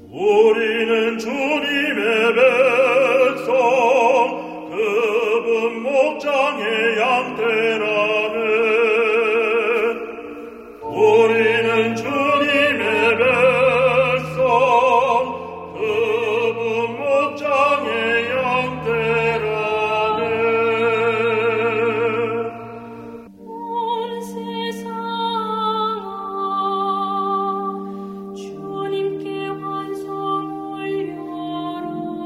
우리는 주님의 백성, 그분 목장의 양떼라네. 우리는 주님의 백성, 그분 목장의 양떼라네. 온 세상아 주님께 환송 올려라.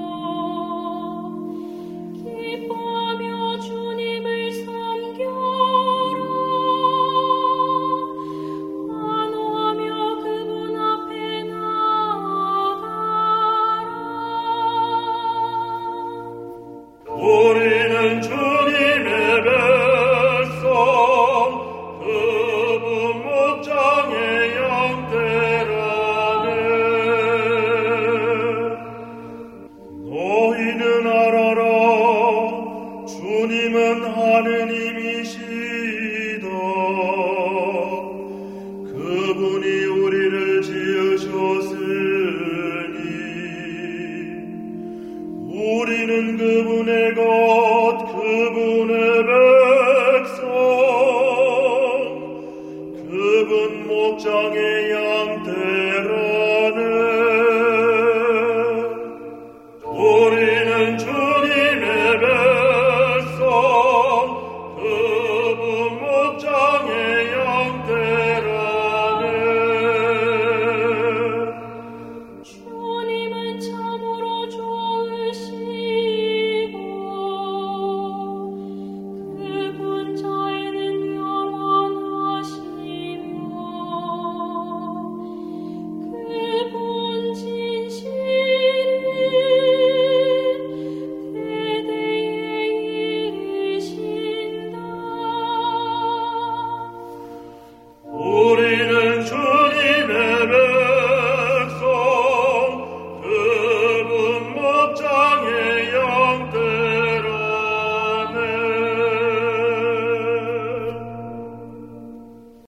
기뻐하며 주님을 섬겨라. 환호하며 그분 앞에 나아가라. 우리는 주님의 백성, 그분 목장의 양떼라네. 너희는 알아라. 주님은 하느님이시다. 그분이 우리를 지으셨으니 우리는 그분의 것, 그분의 백성, 그분 목장의 양떼